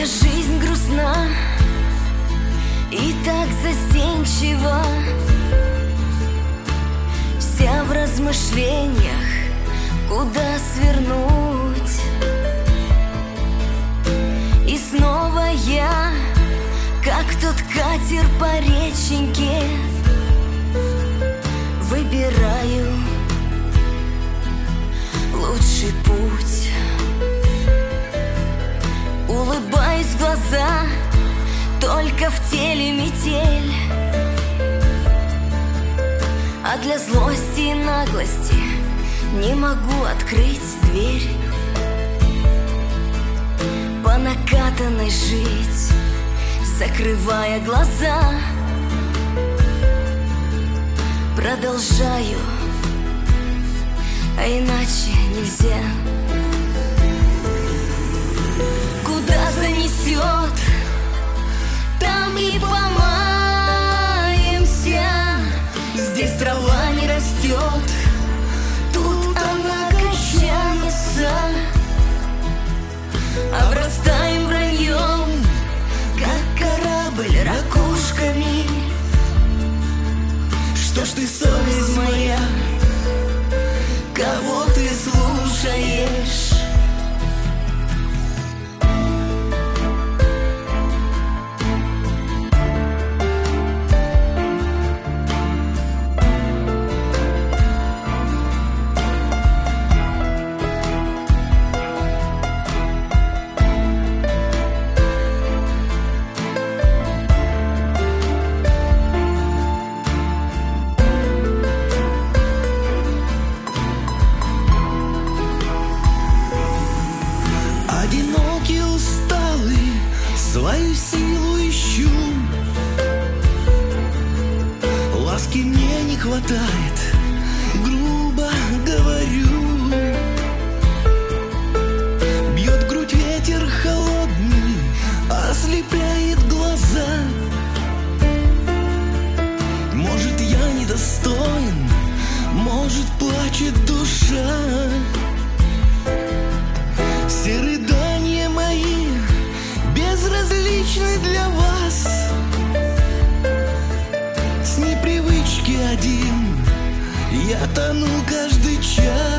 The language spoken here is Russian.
жизнь грустна и так застенчива, вся в размышлениях, куда свернуть. И снова я, как тот катер по реченьке, выбираю лучший путь. Улыбаюсь в глаза, только в теле метель, а для злости и наглости не могу открыть дверь. По накатанной жить, закрывая глаза, продолжаю, а иначе нельзя. Куда занесет, там и помаемся. Здесь трава не растет, тут она качается. Обрастаем враньем, как корабль ракушками. Что ж ты, совесть моя, кого ты слушаешь? Одинокий, усталый, свою силу ищу. Ласки мне не хватает, грубо говорю. Бьет в грудь ветер холодный, ослепляет глаза. Может, я недостоин, может, плачет душа. Все рыдания мои безразличны для вас. С непривычки один я тону каждый час.